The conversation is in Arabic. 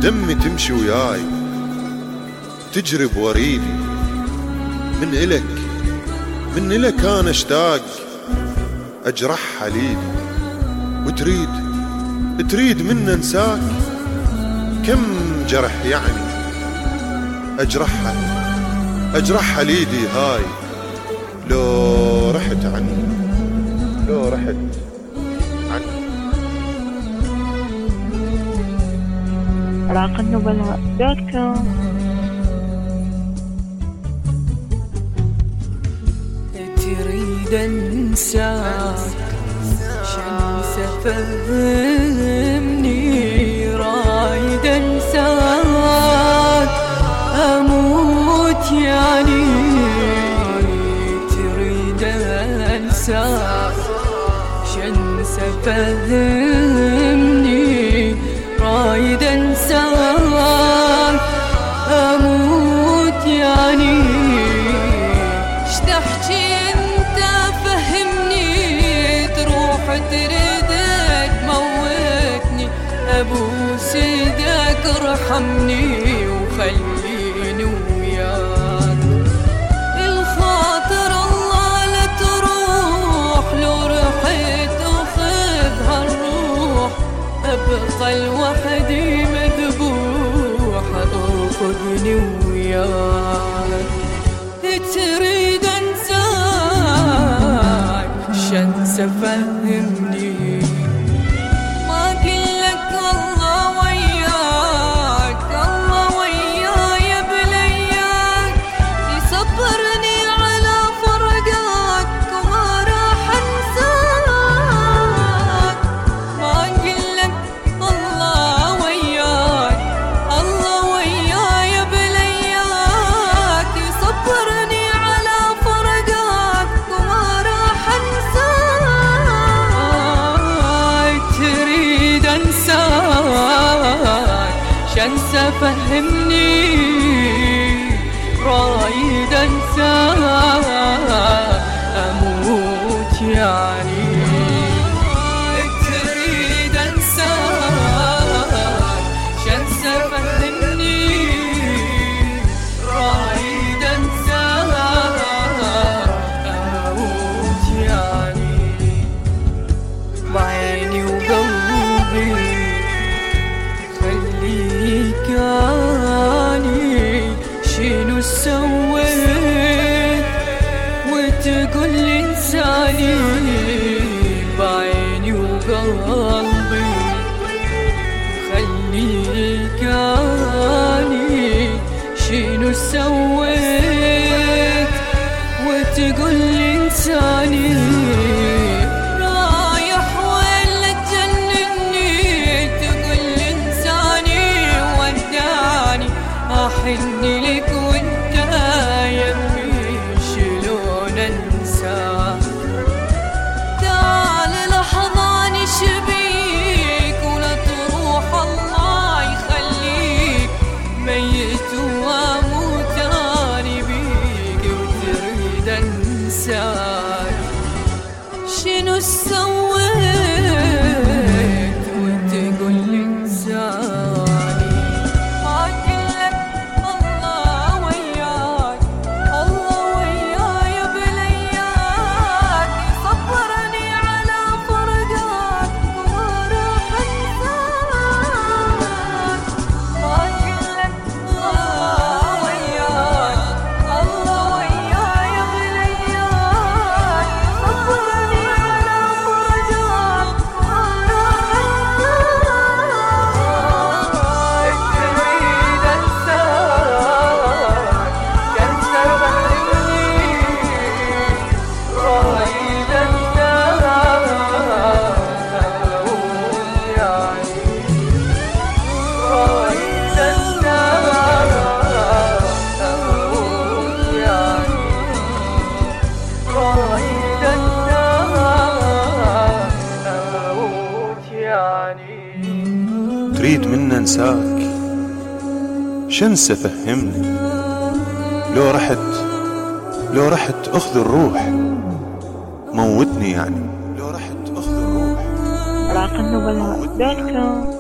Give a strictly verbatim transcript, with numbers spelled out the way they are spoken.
دمي تمشي وياي تجري بوريدي، من إلك من إلك أنا اشتاق أجرح حليلي، وتريد تريد من انساك، كم جرح يعني أجرحها أجرح حليدي هاي، لو رحت عني لو رحت عني. راق النبلاء دوت كوم. تريد انساك شمس فهمني، رايد انساك اموت يعني. تريد انساك شمس فهمني، رايد انساك اموت يعني. اشتحكي انت فهمني، تروح تريد تموتني، ابوس ايدك ارحمني وخليني وياك. الخاطر الله لا تروح، لو رحت وخذها الروح، ابقى لوحدي مذبوح، ارفضني وياك. تريد انساك شنس فهمني، ما قلك الله وياك الله وياي بلياك، يصبرني على فرقك وما راح انساك. ما قلك الله وياك الله وياي بلياك، يصبرني شنس فهمني، رايد انساك اموت يعني. تريد انساك شنس فهمني، رايد انساك اموت يعني. بعيني وقلبي خليكاني، شنو سويت وتقول لي انساني. بعيني وقلبي خليكاني، شنو سويت وتقول لي انساني. أحني لك وانت يمي شلون انساك. تعال لحظة نشبيك ولا تروح الله يخليك، ميت واموت اني بيك وتريد انساك. شنو سويت وتقول لي انساك. تريد من انساك شنس فهمني، لو رحت لو رحت اخذ الروح موتني يعني. لو رحت اخذ الروح. راق النبلاء دوت كوم.